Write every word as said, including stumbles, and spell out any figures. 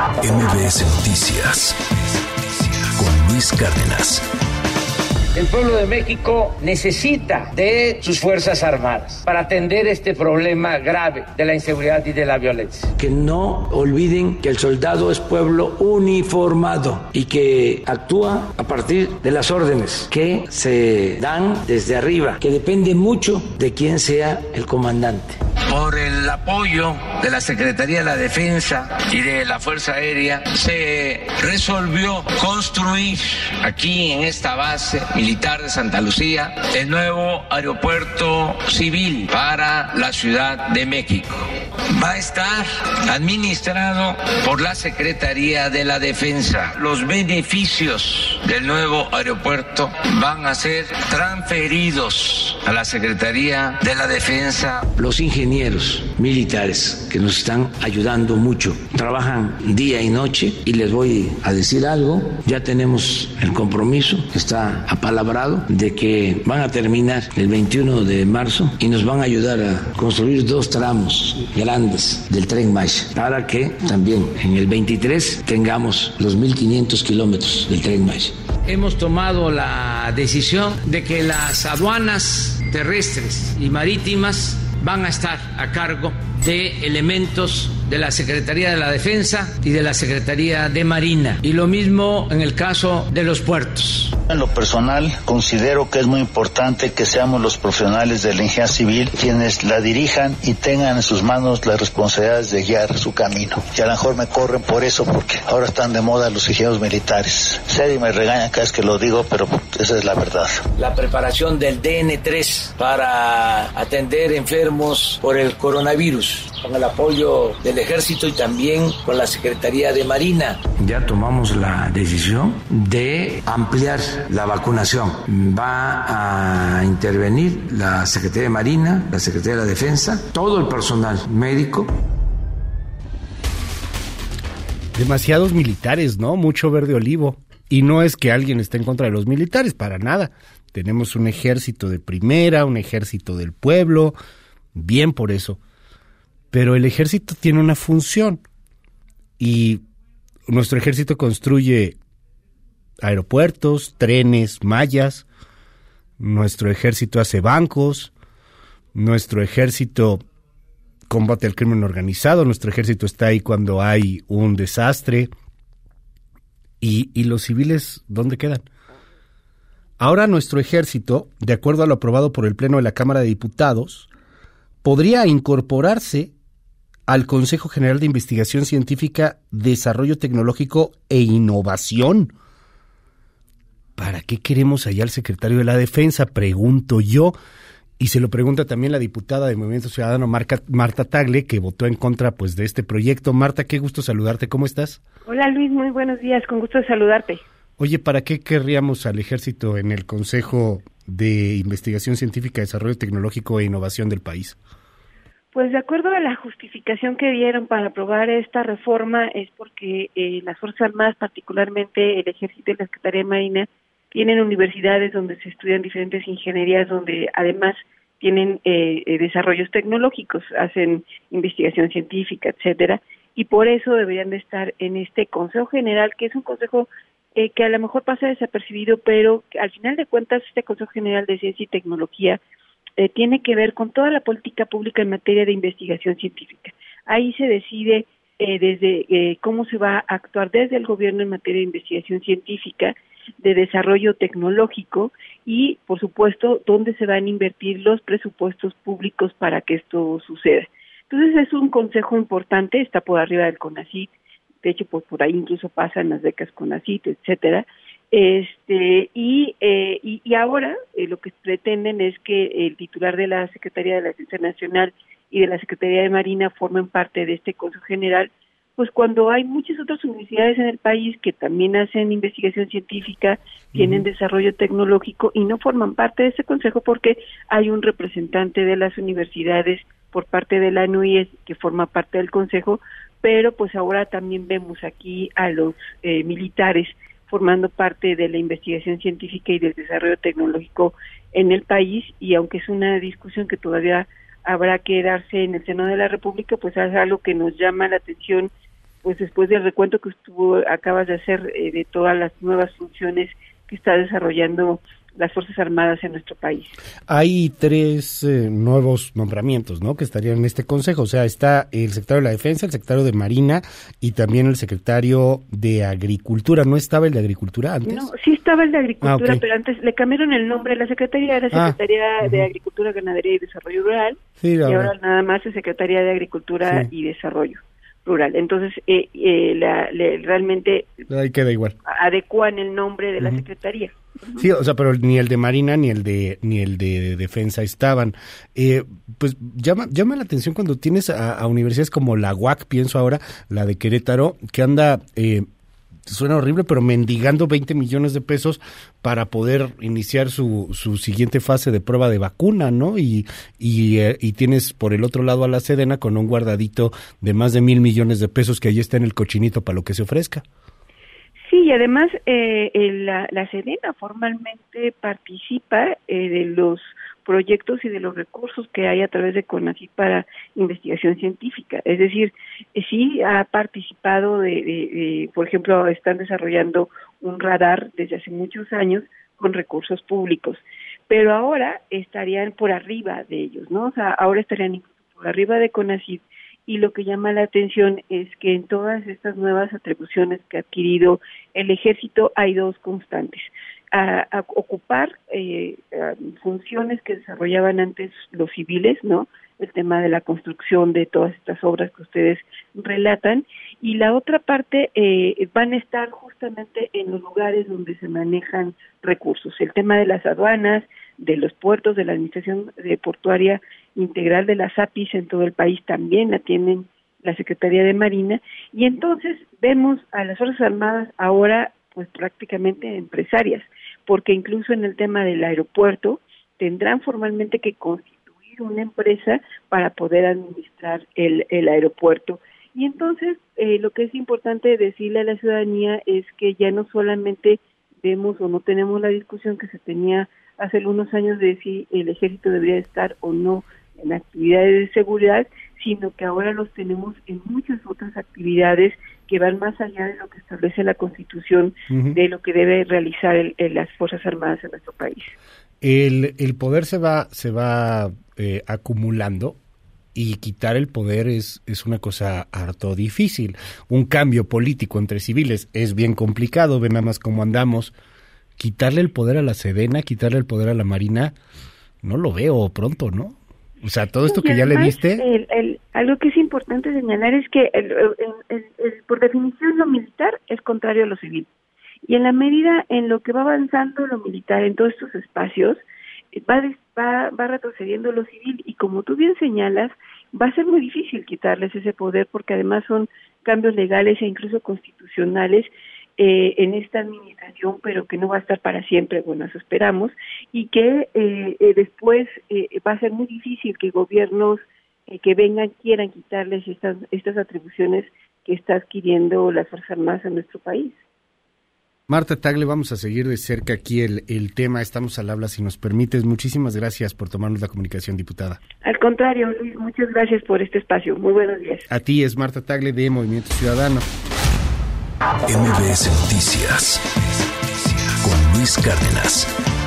M B S Noticias con Luis Cárdenas. El pueblo de México necesita de sus Fuerzas Armadas para atender este problema grave de la inseguridad y de la violencia. Que no olviden que el soldado es pueblo uniformado y que actúa a partir de las órdenes que se dan desde arriba, que depende mucho de quién sea el comandante. Por el apoyo de la Secretaría de la Defensa y de la Fuerza Aérea, se resolvió construir aquí en esta base militar de Santa Lucía el nuevo aeropuerto civil para la Ciudad de México. Va a estar administrado por la Secretaría de la Defensa. Los beneficios del nuevo aeropuerto van a ser transferidos a la Secretaría de la Defensa. Los ingenieros militares que nos están ayudando mucho trabajan día y noche, y les voy a decir algo, ya tenemos el compromiso, está apalabrado, de que van a terminar el veintiuno de marzo y nos van a ayudar a construir dos tramos grandes del Tren Maya, para que también en el veintitrés tengamos los mil quinientos kilómetros del Tren Maya. Hemos tomado la decisión de que las aduanas terrestres y marítimas van a estar a cargo de elementos de la Secretaría de la Defensa y de la Secretaría de Marina, y lo mismo en el caso de los puertos. En lo personal, considero que es muy importante que seamos los profesionales de la ingeniería civil quienes la dirijan y tengan en sus manos las responsabilidades de guiar su camino. Y a lo mejor me corren por eso, porque ahora están de moda los ingenieros militares. Sé y me regañan cada vez que lo digo, pero esa es la verdad. La preparación del D N tres para atender enfermos por el coronavirus, con el apoyo del Ejército y también con la Secretaría de Marina. Ya tomamos la decisión de ampliar la vacunación. Va a intervenir la Secretaría de Marina, la Secretaría de la Defensa, todo el personal médico. Demasiados militares, ¿no? Mucho verde olivo. Y no es que alguien esté en contra de los militares, para nada. Tenemos un ejército de primera, un ejército del pueblo, bien por eso. Pero el ejército tiene una función, y nuestro ejército construye aeropuertos, trenes, mallas, nuestro ejército hace bancos, nuestro ejército combate al crimen organizado, nuestro ejército está ahí cuando hay un desastre. ¿Y, y los civiles dónde quedan? Ahora nuestro ejército, de acuerdo a lo aprobado por el Pleno de la Cámara de Diputados, podría incorporarse al Consejo General de Investigación Científica, Desarrollo Tecnológico e Innovación. ¿Para qué queremos allá al secretario de la Defensa? Pregunto yo, y se lo pregunta también la diputada de Movimiento Ciudadano, Marca, Marta Tagle, que votó en contra pues de este proyecto. Marta, qué gusto saludarte, ¿cómo estás? Hola Luis, muy buenos días, con gusto de saludarte. Oye, ¿para qué querríamos al Ejército en el Consejo de Investigación Científica, Desarrollo Tecnológico e Innovación del país? Pues de acuerdo a la justificación que dieron para aprobar esta reforma, es porque eh, las Fuerzas Armadas, particularmente el Ejército y la Secretaría de Marina, tienen universidades donde se estudian diferentes ingenierías, donde además tienen eh, eh, desarrollos tecnológicos, hacen investigación científica, etcétera, y por eso deberían de estar en este Consejo General, que es un consejo eh, que a lo mejor pasa desapercibido, pero al final de cuentas este Consejo General de Ciencia y Tecnología Eh, tiene que ver con toda la política pública en materia de investigación científica. Ahí se decide eh, desde eh, cómo se va a actuar desde el gobierno en materia de investigación científica, de desarrollo tecnológico y, por supuesto, dónde se van a invertir los presupuestos públicos para que esto suceda. Entonces es un consejo importante, está por arriba del CONACYT, de hecho pues por ahí incluso pasan las becas CONACYT, etcétera. Este y, eh, y y ahora eh, lo que pretenden es que el titular de la Secretaría de la Defensa Nacional y de la Secretaría de Marina formen parte de este Consejo General, pues cuando hay muchas otras universidades en el país que también hacen investigación científica, tienen uh-huh. desarrollo tecnológico y no forman parte de este consejo porque hay un representante de las universidades por parte de la N U I E que forma parte del consejo, pero pues ahora también vemos aquí a los eh, militares formando parte de la investigación científica y del desarrollo tecnológico en el país, y aunque es una discusión que todavía habrá que darse en el Senado de la República, pues es algo que nos llama la atención pues después del recuento que estuvo acabas de hacer eh, de todas las nuevas funciones que está desarrollando las Fuerzas Armadas en nuestro país. Hay tres eh, nuevos nombramientos, ¿no?, que estarían en este consejo. O sea, está el secretario de la Defensa, el secretario de Marina y también el secretario de Agricultura. ¿No estaba el de Agricultura antes? No, sí estaba el de Agricultura, ah, okay. pero antes le cambiaron el nombre. La Secretaría era Secretaría ah, de uh-huh. Agricultura, Ganadería y Desarrollo Rural, sí, y ahora verdad. nada más es Secretaría de Agricultura sí. y Desarrollo Rural. Entonces, eh, eh, la, le, realmente ahí queda igual. Adecuan el nombre de la uh-huh. Secretaría. Uh-huh. Sí, o sea, pero ni el de Marina ni el de ni el de Defensa estaban. Eh, pues llama llama la atención cuando tienes a, a universidades como la U A C, pienso ahora, la de Querétaro, que anda, eh, suena horrible, pero mendigando veinte millones de pesos para poder iniciar su, su siguiente fase de prueba de vacuna, ¿no? Y y, eh, y tienes por el otro lado a la Sedena con un guardadito de más de mil millones de pesos que ahí está en el cochinito para lo que se ofrezca. Sí, y además eh, la, la Sedena formalmente participa eh, de los proyectos y de los recursos que hay a través de CONACYT para investigación científica. Es decir, eh, sí ha participado de, de, de, por ejemplo, están desarrollando un radar desde hace muchos años con recursos públicos, pero ahora estarían por arriba de ellos, ¿no? O sea, ahora estarían incluso por arriba de CONACYT. Y lo que llama la atención es que en todas estas nuevas atribuciones que ha adquirido el Ejército hay dos constantes. A, a ocupar eh, a funciones que desarrollaban antes los civiles, ¿no? El tema de la construcción de todas estas obras que ustedes relatan. Y la otra parte eh, van a estar justamente en los lugares donde se manejan recursos. El tema de las aduanas, de los puertos, de la Administración de Portuaria Integral, de las A P Is en todo el país, también la tienen la Secretaría de Marina, y entonces vemos a las Fuerzas Armadas ahora pues prácticamente empresarias, porque incluso en el tema del aeropuerto tendrán formalmente que constituir una empresa para poder administrar el, el aeropuerto. Y entonces eh, lo que es importante decirle a la ciudadanía es que ya no solamente vemos o no tenemos la discusión que se tenía hace algunos años de si el ejército debería estar o no en actividades de seguridad, sino que ahora los tenemos en muchas otras actividades que van más allá de lo que establece la Constitución, uh-huh. de lo que debe realizar el, el, las Fuerzas Armadas en nuestro país. El, el poder se va se va eh, acumulando, y quitar el poder es, es una cosa harto difícil. Un cambio político entre civiles es bien complicado, ven nada más cómo andamos. Quitarle el poder a la Sedena, quitarle el poder a la Marina, no lo veo pronto, ¿no? O sea, todo esto que ya le diste... El, el, algo que es importante señalar es que el, el, el, el, por definición lo militar es contrario a lo civil. Y en la medida en lo que va avanzando lo militar en todos estos espacios, va, va, va retrocediendo lo civil, y como tú bien señalas, va a ser muy difícil quitarles ese poder, porque además son cambios legales e incluso constitucionales eh, en esta administración, pero que no va a estar para siempre, bueno, eso esperamos, y que eh, eh, después eh, va a ser muy difícil que gobiernos eh, que vengan quieran quitarles estas, estas atribuciones que está adquiriendo las Fuerzas Armadas en nuestro país. Marta Tagle, vamos a seguir de cerca aquí el, el tema, estamos al habla si nos permites. Muchísimas gracias por tomarnos la comunicación, diputada. Al contrario, Luis, muchas gracias por este espacio. Muy buenos días. A ti, es Marta Tagle de Movimiento Ciudadano. M B S Noticias con Luis Cárdenas.